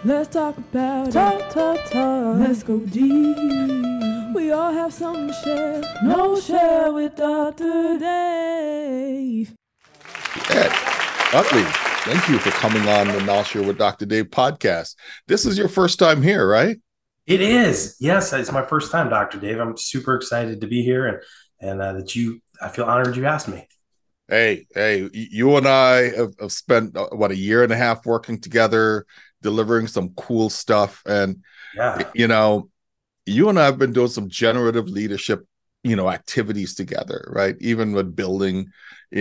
Let's talk about it. Let's go deep. We all have something to share. No share with Dr. Dave. Ed Utley, thank you for coming on the Now Share with Dr. Dave podcast. This is your first time here, right? It is. Yes, it's my first time, Dr. Dave. I'm super excited to be here and I feel honored you asked me. Hey, you and I have spent, a year and a half working together, delivering some cool stuff. And, Yeah, you and I have been doing some generative leadership, activities together, right? Even with building,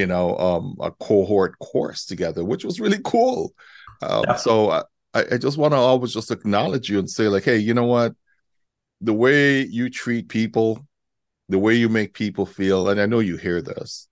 a cohort course together, which was really cool. So I just want to always just acknowledge you and say, like, hey, you know what? The way you treat people, the way you make people feel, and I know you hear this,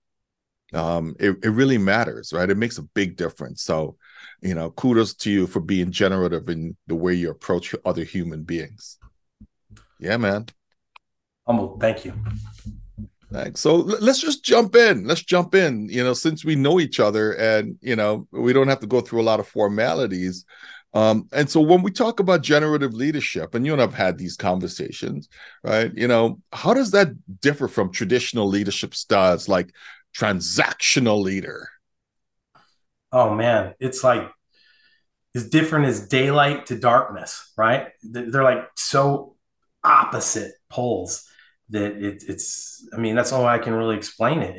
it really matters, right? It makes a big difference. So, kudos to you for being generative in the way you approach other human beings. Yeah, man. humble. Thank you. Thanks. So let's just jump in. Since we know each other and, we don't have to go through a lot of formalities. And so when we talk about generative leadership, and you and I've had these conversations, right? How does that differ from traditional leadership styles like transactional leader? Oh man, it's like as different as daylight to darkness, right? They're like so opposite poles that it's. I mean, that's the only way I can really explain it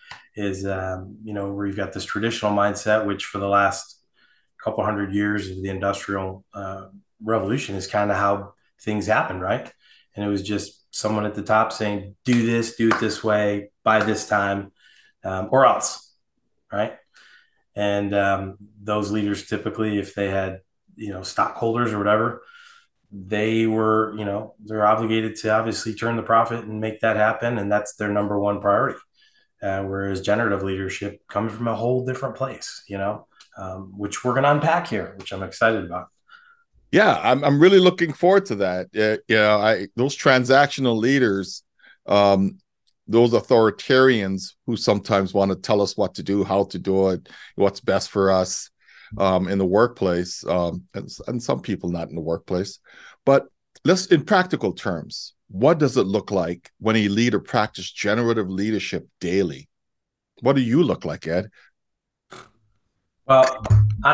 is where you've got this traditional mindset, which for the last couple hundred years of the industrial revolution is kind of how things happened, right? And it was just someone at the top saying, "Do this, do it this way, by this time, or else," right? And those leaders typically, if they had stockholders or whatever, they were they're obligated to obviously turn the profit and make that happen, and that's their number one priority. Whereas generative leadership comes from a whole different place, which we're going to unpack here, which I'm excited about. Yeah, I'm really looking forward to that. Those transactional leaders, those authoritarians who sometimes want to tell us what to do, how to do it, what's best for us in the workplace, and some people not in the workplace. But let's, in practical terms, what does it look like when a leader practices generative leadership daily? What do you look like, Ed? Well,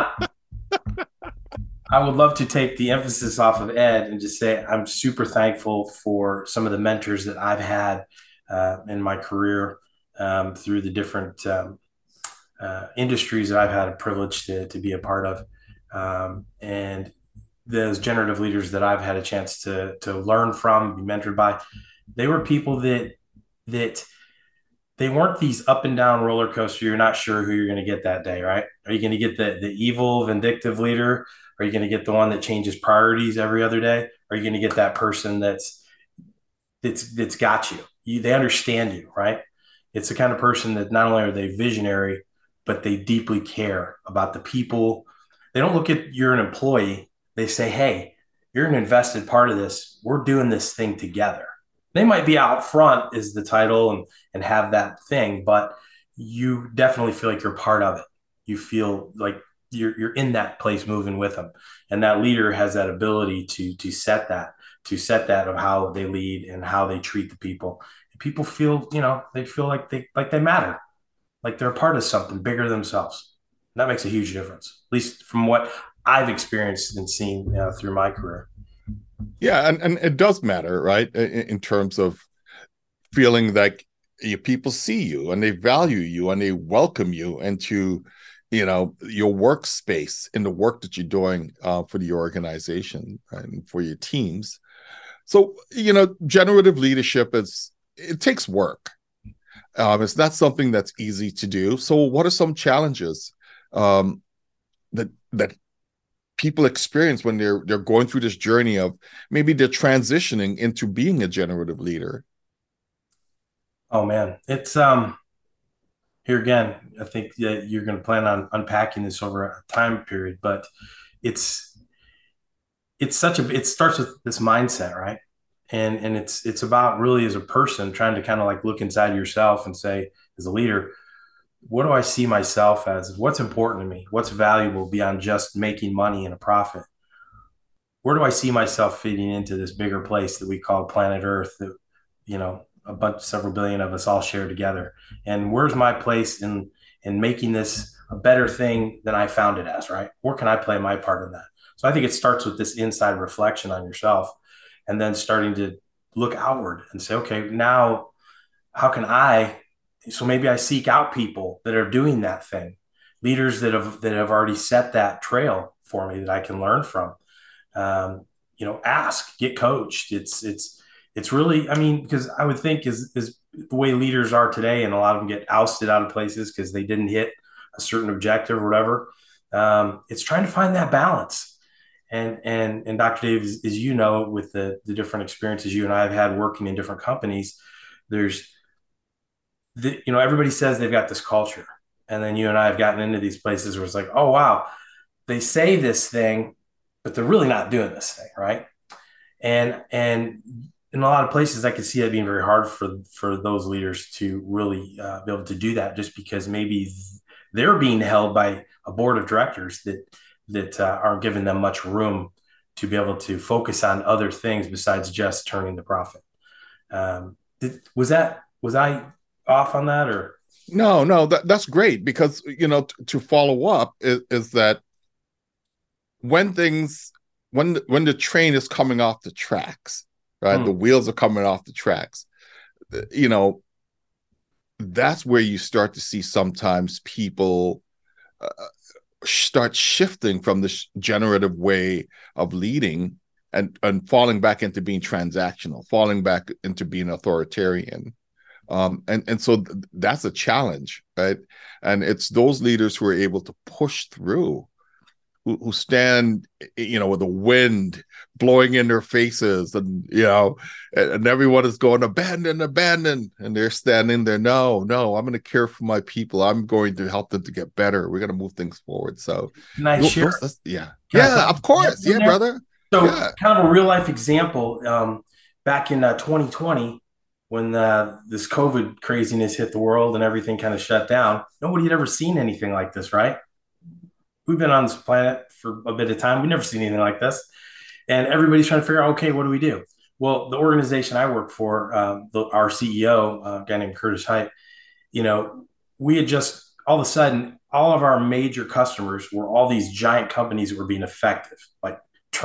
I would love to take the emphasis off of Ed and just say I'm super thankful for some of the mentors that I've had in my career through the different industries that I've had a privilege to be a part of. And those generative leaders that I've had a chance to learn from, be mentored by, they were people that they weren't these up and down roller coaster. You're not sure who you're going to get that day, right? Are you going to get the evil, vindictive leader? Are you going to get the one that changes priorities every other day? Are you going to get that person that's got you? They understand you, right? It's the kind of person that not only are they visionary, but they deeply care about the people. They don't look at you're an employee. They say, hey, you're an invested part of this. We're doing this thing together. They might be out front is the title and have that thing, but you definitely feel like you're part of it. You feel like you're in that place moving with them. And that leader has that ability to set that of how they lead and how they treat the people. And people feel, they feel like they matter, like they're a part of something bigger than themselves. And that makes a huge difference, at least from what I've experienced and seen through my career. Yeah, and it does matter, right? In terms of feeling like people see you and they value you and they welcome you into, your workspace in the work that you're doing for the organization and for your teams. So, generative leadership it takes work. It's not something that's easy to do. So what are some challenges that people experience when they're going through this journey of maybe they're transitioning into being a generative leader? Oh man, it's here again. I think that you're going to plan on unpacking this over a time period, but it's it starts with this mindset, right? And it's about really as a person trying to kind of like look inside yourself and say, as a leader, what do I see myself as? What's important to me? What's valuable beyond just making money and a profit? where do I see myself fitting into this bigger place that we call planet Earth that, several billion of us all share together? And where's my place in making this a better thing than I found it as, right? Where can I play my part in that? So I think it starts with this inside reflection on yourself, and then starting to look outward and say, okay, now how can so maybe I seek out people that are doing that thing, leaders that have already set that trail for me that I can learn from. Ask, get coached. It's really, I mean, because I would think is the way leaders are today, and a lot of them get ousted out of places because they didn't hit a certain objective or whatever. It's trying to find that balance. And Dr. Dave, as you know, with the different experiences you and I have had working in different companies, everybody says they've got this culture. And then you and I have gotten into these places where it's like, oh, wow, they say this thing, but they're really not doing this thing, right? And in a lot of places, I could see that being very hard for those leaders to really be able to do that, just because maybe they're being held by a board of directors that aren't giving them much room to be able to focus on other things besides just turning the profit. Was I off on that, or? No, that's great, because, to follow up is that when the train is coming off the tracks, right? The wheels are coming off the tracks, that's where you start to see sometimes people start shifting from this generative way of leading and falling back into being transactional, falling back into being authoritarian. And so that's a challenge, right? And it's those leaders who are able to push through, who stand, with the wind blowing in their faces, and and everyone is going, abandon, and they're standing there. No, I'm going to care for my people. I'm going to help them to get better. We're going to move things forward. So, can I share? Of course, brother. So, kind of a real life example. Back in 2020. When this COVID craziness hit the world and everything kind of shut down, nobody had ever seen anything like this, right? We've been on this planet for a bit of time. We've never seen anything like this. And everybody's trying to figure out, okay, what do we do? Well, the organization I work for, our CEO, a guy named Curtis Height, we had just, all of a sudden, all of our major customers were all these giant companies that were being effective, like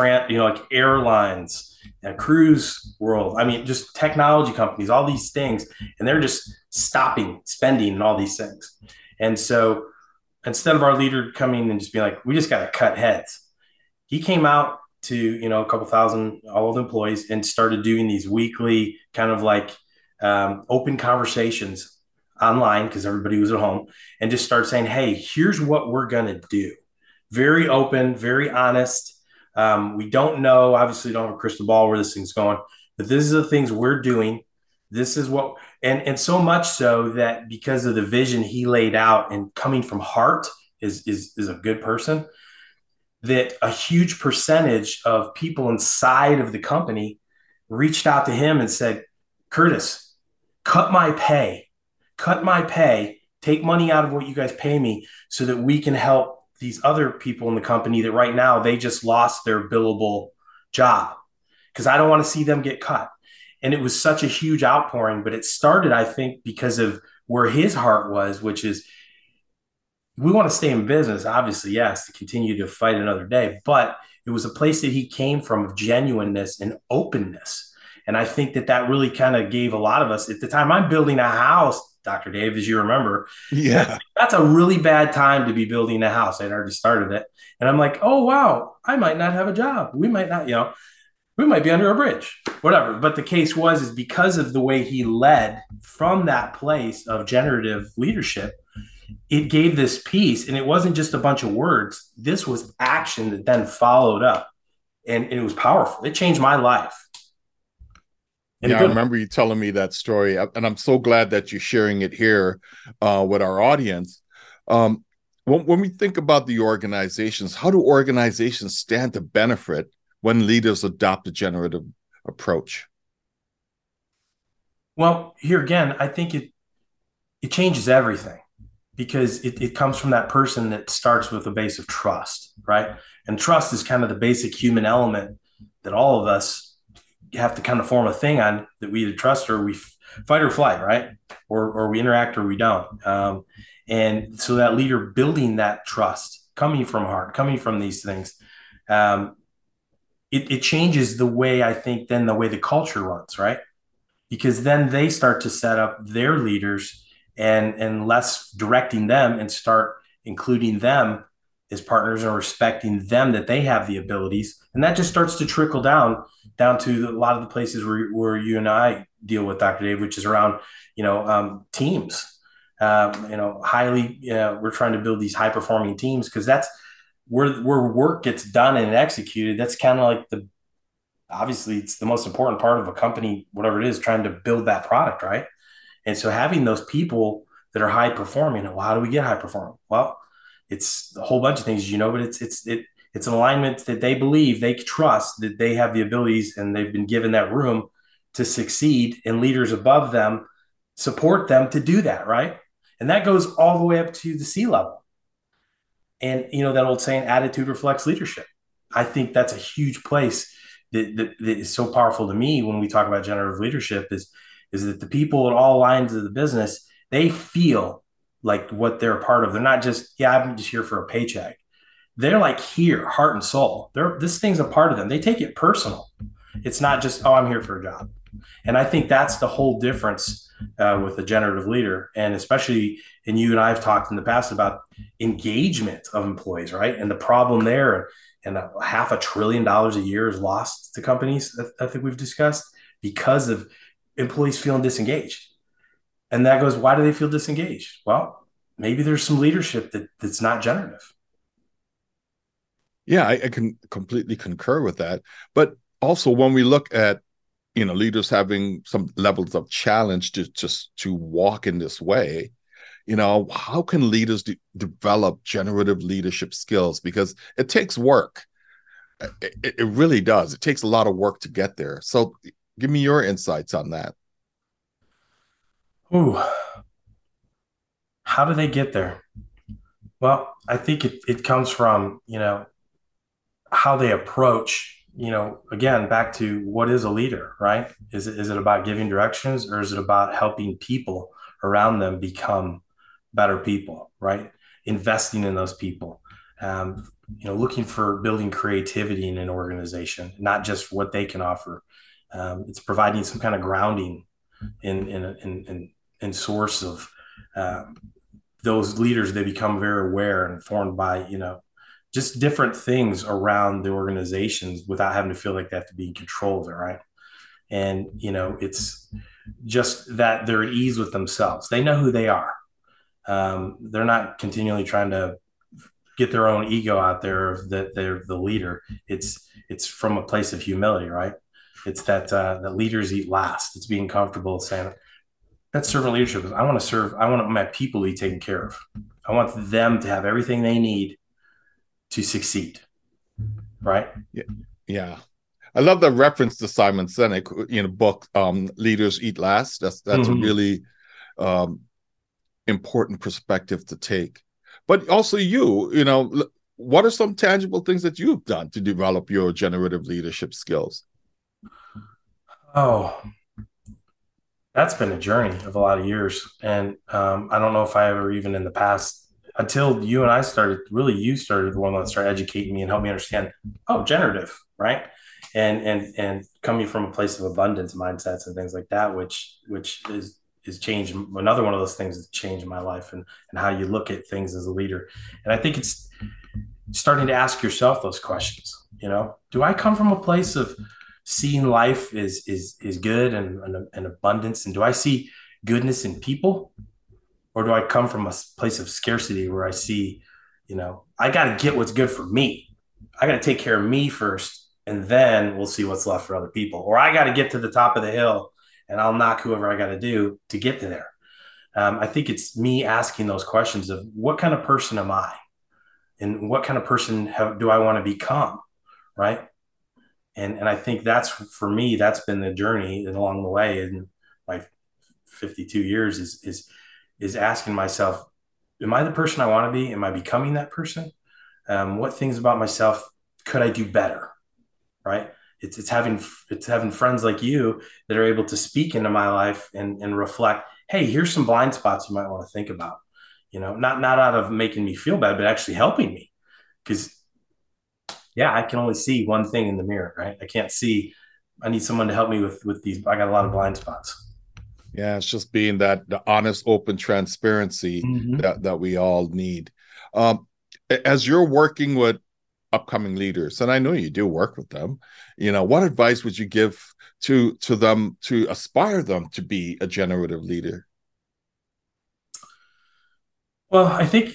airlines, cruise world. I mean, just technology companies, all these things, and they're just stopping spending and all these things. And so instead of our leader coming and just being like, we just got to cut heads, he came out to, a couple thousand, all of the employees, and started doing these weekly kind of like open conversations online, because everybody was at home, and just started saying, hey, here's what we're going to do. Very open, very honest. We don't know, obviously don't have a crystal ball where this thing's going, but this is the things we're doing. This is what, and so much so that because of the vision he laid out, and coming from heart is a good person, that a huge percentage of people inside of the company reached out to him and said, Curtis, cut my pay, take money out of what you guys pay me so that we can help these other people in the company that right now they just lost their billable job, because I don't want to see them get cut. And it was such a huge outpouring, but it started, I think, because of where his heart was, which is, we want to stay in business, obviously, yes, to continue to fight another day, but it was a place that he came from of genuineness and openness. And I think that really kind of gave a lot of us, at the time I'm building a house, Dr. Dave, as you remember, that's a really bad time to be building a house. I'd already started it. And I'm like, oh, wow, I might not have a job. We might not, we might be under a bridge, whatever. But the case is because of the way he led from that place of generative leadership, it gave this piece, and it wasn't just a bunch of words. This was action that then followed up, and it was powerful. It changed my life. I remember you telling me that story, and I'm so glad that you're sharing it here with our audience. When we think about the organizations, how do organizations stand to benefit when leaders adopt a generative approach? Well, here again, I think it changes everything, because it comes from that person that starts with a base of trust, right? And trust is kind of the basic human element that all of us have to kind of form a thing on, that we either trust or we fight or flight, right? Or we interact or we don't. And so that leader building that trust, coming from heart, coming from these things, it changes the way, I think, then the way the culture runs, right? Because then they start to set up their leaders and less directing them and start including them as partners and respecting them, that they have the abilities. And that just starts to trickle down to a lot of the places where you and I deal with, Dr. Dave, which is around, teams. Highly, we're trying to build these high performing teams, because that's where work gets done and executed. That's kind of like obviously it's the most important part of a company, whatever it is, trying to build that product, right? And so having those people that are high performing, well, how do we get high performing? Well, it's a whole bunch of things, but it's an alignment that they believe, they trust that they have the abilities and they've been given that room to succeed, and leaders above them support them to do that, right? And that goes all the way up to the C-level. And, that old saying, attitude reflects leadership. I think that's a huge place that is so powerful to me when we talk about generative leadership, is that the people at all lines of the business, they feel like what they're a part of. They're not just, I'm just here for a paycheck. They're like here, heart and soul. This thing's a part of them. They take it personal. It's not just, I'm here for a job. And I think that's the whole difference with a generative leader. And especially, and you and I have talked in the past about engagement of employees, right? And the problem there, and $500 billion a year is lost to companies, I think we've discussed, because of employees feeling disengaged. And that goes, why do they feel disengaged? Well, maybe there's some leadership that's not generative. Yeah, I can completely concur with that. But also, when we look at, leaders having some levels of challenge to walk in this way, how can leaders develop generative leadership skills? Because it takes work. It really does. It takes a lot of work to get there. So give me your insights on that. Ooh, how do they get there? Well, I think it comes from, how they approach, again, back to what is a leader, right? Is it about giving directions, or is it about helping people around them become better people, right? Investing in those people, looking for building creativity in an organization, not just what they can offer. It's providing some kind of grounding in source of those leaders. They become very aware and informed by, just different things around the organizations without having to feel like they have to be in control of it, right? And, it's just that they're at ease with themselves. They know who they are. They're not continually trying to get their own ego out there that they're the leader. It's from a place of humility, right? It's that leaders eat last. It's being comfortable saying, that's servant leadership. I want to serve. I want my people to be taken care of. I want them to have everything they need to succeed. Right. Yeah. I love the reference to Simon Sinek, book, Leaders Eat Last. That's a really important perspective to take. But also what are some tangible things that you've done to develop your generative leadership skills? Oh, that's been a journey of a lot of years. And I don't know if I ever, even in the past, until you and I started, really you started the one that started educating me and helped me understand, generative, right? And coming from a place of abundance mindsets and things like that, which is changed. Another one of those things that's changed my life and how you look at things as a leader. And I think it's starting to ask yourself those questions. Do I come from a place of seeing life is good and abundance? And do I see goodness in people? Or do I come from a place of scarcity where I see, I got to get what's good for me. I got to take care of me first, and then we'll see what's left for other people. Or I got to get to the top of the hill and I'll knock whoever I got to do to get to there. I think it's me asking those questions of what kind of person am I? And what kind of person do I want to become? Right. And I think that's, for me, that's been the journey along the way in my 52 years is asking myself, am I the person I want to be? Am I becoming that person? What things about myself could I do better? Right. it's having friends like you that are able to speak into my life and reflect, hey, here's some blind spots you might want to think about, not out of making me feel bad, but actually helping me. Because yeah, I can only see one thing in the mirror, right? I need someone to help me with these. I got a lot of blind spots. Yeah, it's just being that the honest, open transparency Mm-hmm. that we all need. Um, as you're working with upcoming leaders, and I know you do work with them, what advice would you give to them to aspire them to be a generative leader? Well, I think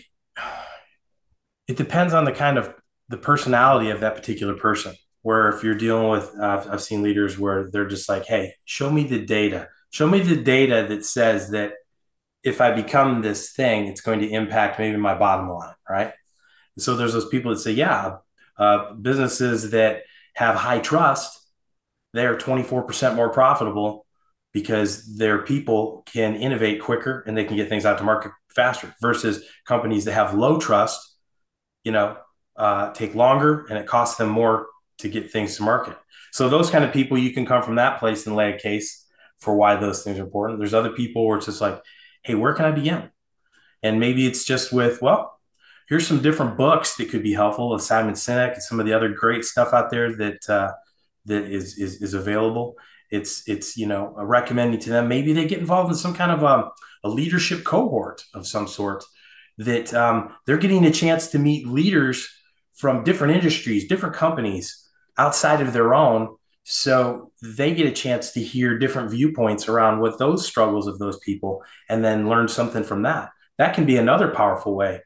it depends on the personality of that particular person. Where if you're dealing with, I've seen leaders where they're just like, hey, show me the data that says that if I become this thing, it's going to impact maybe my bottom line, right? And so there's those people that say, yeah, businesses that have high trust, they're 24% more profitable because their people can innovate quicker and they can get things out to market faster versus companies that have low trust, you know, take longer and it costs them more to get things to market. So those kind of people, you can come from that place and lay a case for why those things are important. There's other people where it's just like, hey, where can I begin? And maybe it's just with, well, here's some different books that could be helpful with Simon Sinek and some of the other great stuff out there that is available. It's recommending to them. Maybe they get involved in some kind of a leadership cohort of some sort that they're getting a chance to meet leaders from different industries, different companies outside of their own. So they get a chance to hear different viewpoints around what those struggles of those people and then learn something from that. That can be another powerful way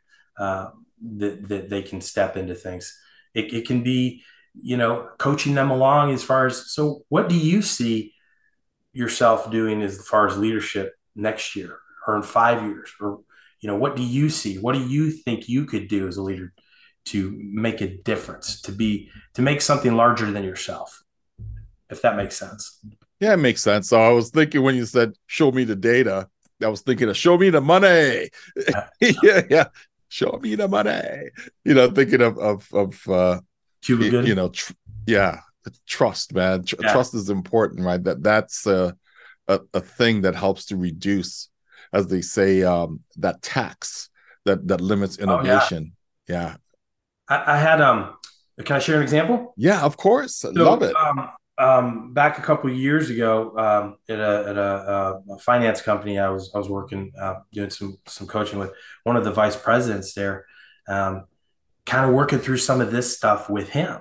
that they can step into things. It can be, coaching them along as far as, so what do you see yourself doing as far as leadership next year or in 5 years? Or, what do you see? What do you think you could do as a leader to make a difference, to make something larger than yourself, if that makes sense? Yeah, it makes sense. So I was thinking when you said show me the data, I was thinking of show me the money. Yeah, yeah. Show me the money. Thinking of Cuba Gooding. yeah, trust, man. Yeah. Trust is important, right? That's a thing that helps to reduce, as they say, that tax that limits innovation. Oh, yeah. I had can I share an example? Yeah, of course. I So, love it. Back a couple of years ago, at a finance company, I was working, doing some coaching with one of the vice presidents there, kind of working through some of this stuff with him.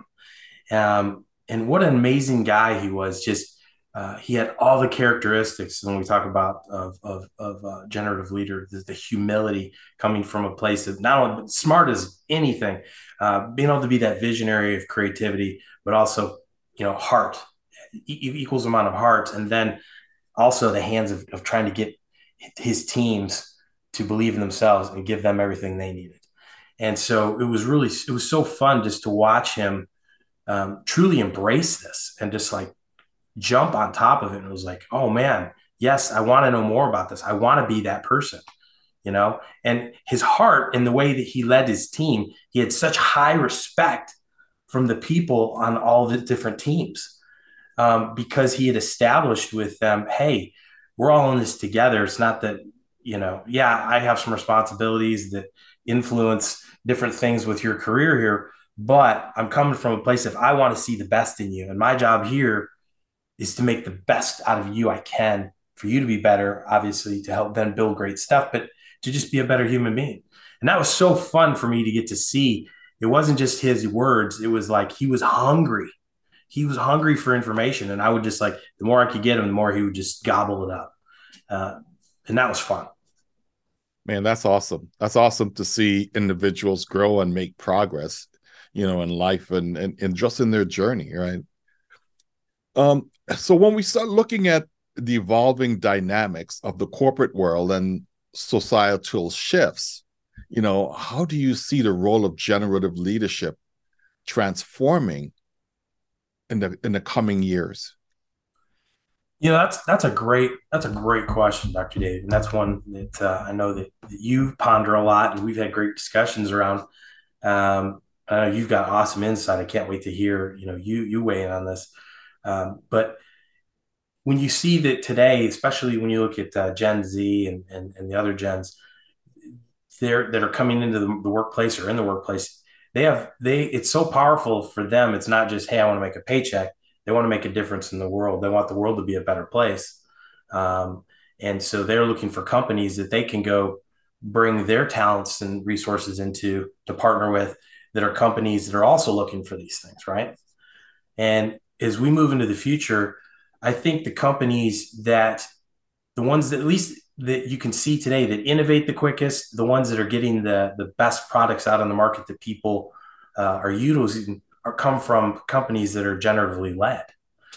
And what an amazing guy he was. Just he had all the characteristics when we talk about of generative leader, the humility coming from a place of not only smart as anything, being able to be that visionary of creativity, but also heart, equals amount of heart, and then also the hands of trying to get his teams to believe in themselves and give them everything they needed. And so it was so fun just to watch him truly embrace this and just like jump on top of it. And it was like, oh man, yes, I want to know more about this. I want to be that person, and his heart and the way that he led his team, he had such high respect from the people on all the different teams, because he had established with them, hey, we're all in this together. It's not that, yeah, I have some responsibilities that influence different things with your career here, but I'm coming from a place of I want to see the best in you. And my job here is to make the best out of you I can for you to be better, obviously, to help them build great stuff, but to just be a better human being. And that was so fun for me to get to see. It wasn't just his words. It was like he was hungry. He was hungry for information. And I would just like, the more I could get him, the more he would just gobble it up. And that was fun. Man, that's awesome. That's awesome to see individuals grow and make progress, in life and just in their journey, right? So when we start looking at the evolving dynamics of the corporate world and societal shifts, how do you see the role of generative leadership transforming in the coming years? That's a great question, Dr. Dave, and that's one that I know that you ponder a lot, and we've had great discussions around. I know you've got awesome insight. I can't wait to hear, you weigh in on this. But when you see that today, especially when you look at Gen Z and the other gens, that are coming into the workplace or in the workplace, it's so powerful for them. It's not just, hey, I want to make a paycheck. They want to make a difference in the world. They want the world to be a better place. And so they're looking for companies that they can go bring their talents and resources into to partner with, that are companies that are also looking for these things, right? And as we move into the future, I think the ones that, at least that you can see today, that innovate the quickest, the ones that are getting the best products out on the market that people are using, come from companies that are generatively led.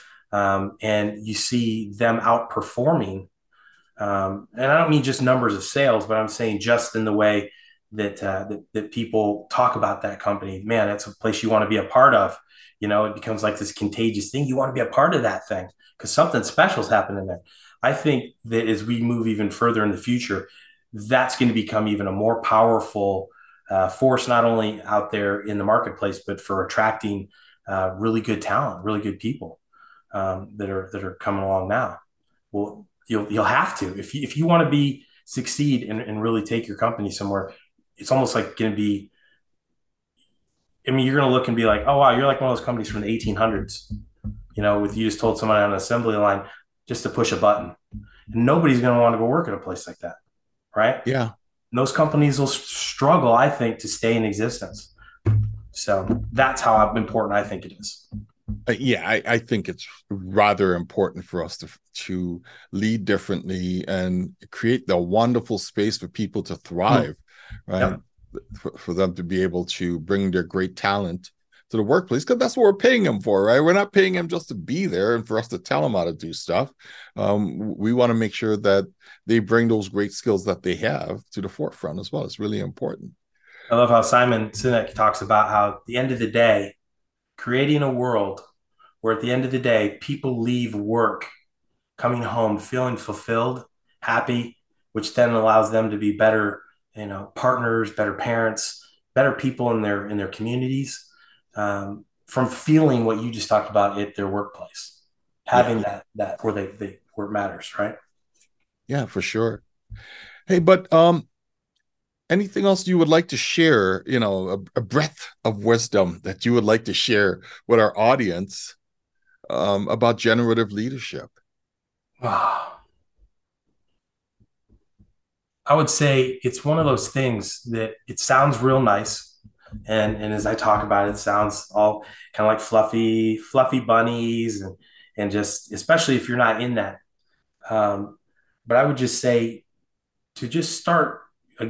And you see them outperforming. And I don't mean just numbers of sales, but I'm saying just in the way that people talk about that company. Man, that's a place you want to be a part of. It becomes like this contagious thing. You want to be a part of that thing because something special is happening there. I think that as we move even further in the future, that's going to become even a more powerful force, not only out there in the marketplace, but for attracting really good talent, really good people that are coming along now. Well, you'll have to, if you want to succeed and really take your company somewhere. It's almost like going to be, I mean, you're going to look and be like, oh, wow, you're like one of those companies from the 1800s, with you just told someone on an assembly line just to push a button. And nobody's going to want to go work at a place like that, right? Yeah. And those companies will struggle, I think, to stay in existence. So that's how important I think it is. I think it's rather important for us to lead differently and create the wonderful space for people to thrive, right? Yep. For them to be able to bring their great talent to the workplace, because that's what we're paying them for, right? We're not paying them just to be there and for us to tell them how to do stuff. We want to make sure that they bring those great skills that they have to the forefront as well. It's really important. I love how Simon Sinek talks about how at the end of the day, creating a world where at the end of the day, people leave work coming home feeling fulfilled, happy, which then allows them to be better, partners, better parents, better people in their communities, from feeling what you just talked about at their workplace, having that where where it matters, right? Yeah, for sure. Hey, but anything else you would like to share, a breadth of wisdom that you would like to share with our audience about generative leadership? I would say it's one of those things that it sounds real nice. And as I talk about it, it sounds all kind of like fluffy bunnies and just, especially if you're not in that. But I would just say to just start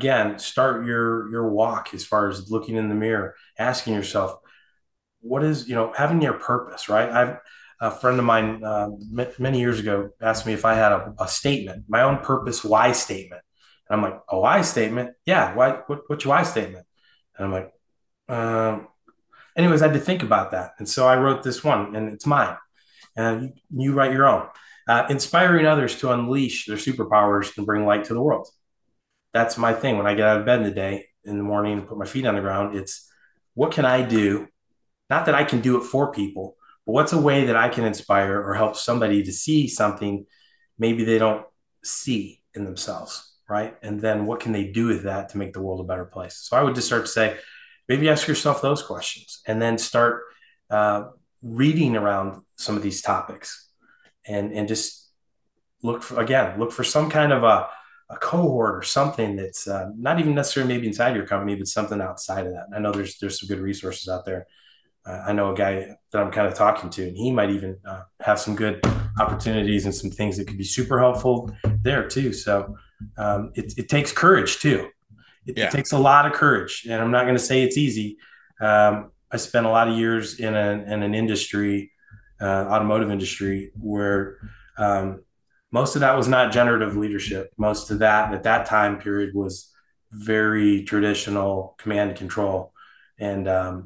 your walk as far as looking in the mirror, asking yourself, what is, having your purpose, right? A friend of mine many years ago asked me if I had a statement, my own purpose, why statement. And I'm like, a why statement? Yeah. Why? What's your why statement? And I'm like, anyways, I had to think about that. And so I wrote this one, and it's mine. And you write your own. Inspiring others to unleash their superpowers and bring light to the world. That's my thing. When I get out of bed in the morning and put my feet on the ground, it's what can I do? Not that I can do it for people, but what's a way that I can inspire or help somebody to see something maybe they don't see in themselves, right? And then what can they do with that to make the world a better place? So I would just start to say, maybe ask yourself those questions and then start reading around some of these topics and just look for some kind of a cohort or something that's not even necessarily maybe inside your company, but something outside of that. And I know there's some good resources out there. I know a guy that I'm kind of talking to, and he might even have some good opportunities and some things that could be super helpful there too. So it takes courage too. It takes a lot of courage, and I'm not going to say it's easy. I spent a lot of years in an industry, automotive industry, where most of that was not generative leadership. Most of that at that time period was very traditional command and control. And,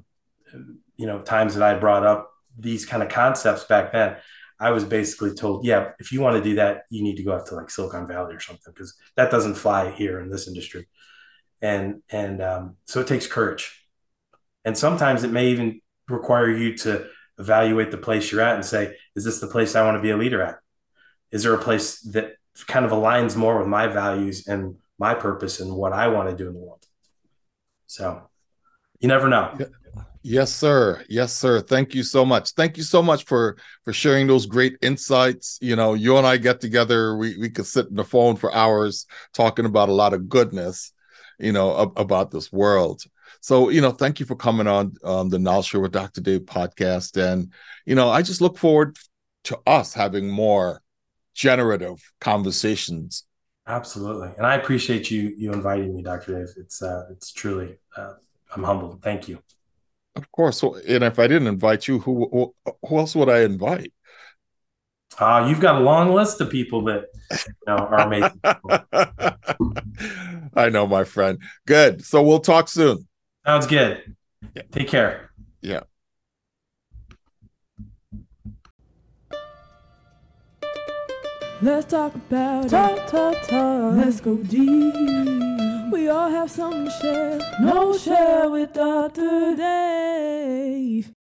times that I brought up these kind of concepts back then, I was basically told, yeah, if you want to do that, you need to go out to like Silicon Valley or something, because that doesn't fly here in this industry. And so it takes courage. And sometimes it may even require you to evaluate the place you're at and say, is this the place I want to be a leader at? Is there a place that kind of aligns more with my values and my purpose and what I want to do in the world? So you never know. Yes, sir. Yes, sir. Thank you so much. Thank you so much for sharing those great insights. You know, you and I get together, we could sit on the phone for hours talking about a lot of goodness, you know, about this world. So, you know, thank you for coming on the Knowledge Share with Dr. Dave podcast. And, you know, I just look forward to us having more generative conversations. Absolutely. And I appreciate you inviting me, Dr. Dave. It's truly, I'm humbled. Thank you. Of course. So, and if I didn't invite you, who else would I invite? You've got a long list of people that are amazing. I know, my friend. Good. So we'll talk soon. Sounds good. Yeah. Take care. Yeah. Let's talk about talk. Let's go deep. We all have something to share. No share with Dr. Dave.